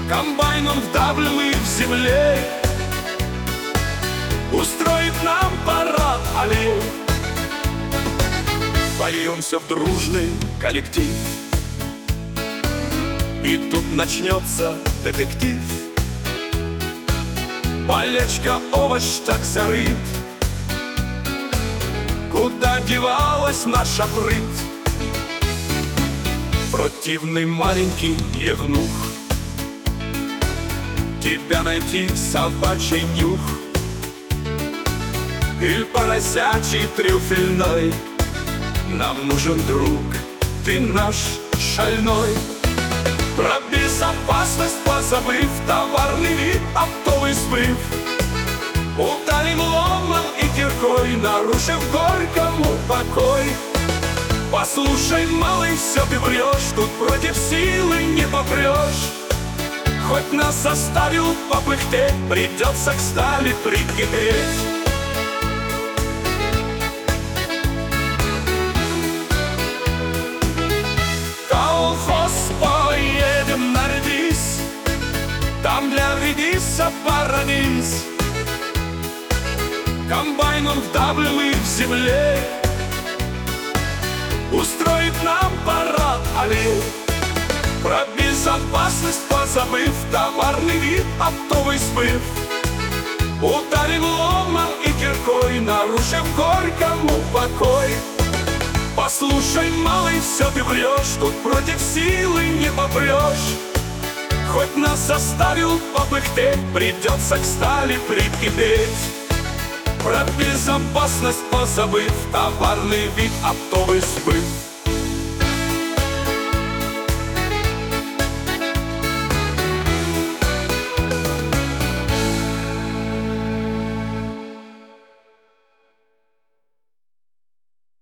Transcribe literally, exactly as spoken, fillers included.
Комбайном вдавленный в земле устроит нам парад аллей. Польемся в дружный коллектив, и тут начнется детектив. Полечка овощ так зарыт, куда девалась наша прыть? Противный маленький евнух, тебя найти собачий нюх или поросячий трюфельной. Нам нужен друг, ты наш шальной. Про безопасность позабыв, товарный вид, оптовый сбыв, ударим ломом и киркой, нарушив горькому покой. Послушай, малый, все ты врешь, тут против силы не попрешь. Хоть нас заставил попыхтеть, придется к стали прикипеть. Колхоз поедем, нарядись, там для редиса поранись. Комбайном вдавленный в земле устроит нам парад аллей. Про безопасность позабыв, товарный вид, оптовый сбыв, ударим ломом и киркой, нарушив горькому покой. Послушай, малый, все ты врешь, тут против силы не попрешь. Хоть нас заставил попыхтеть, придется к стали прикипеть. Про безопасность позабыв, товарный вид, оптовый сбыв,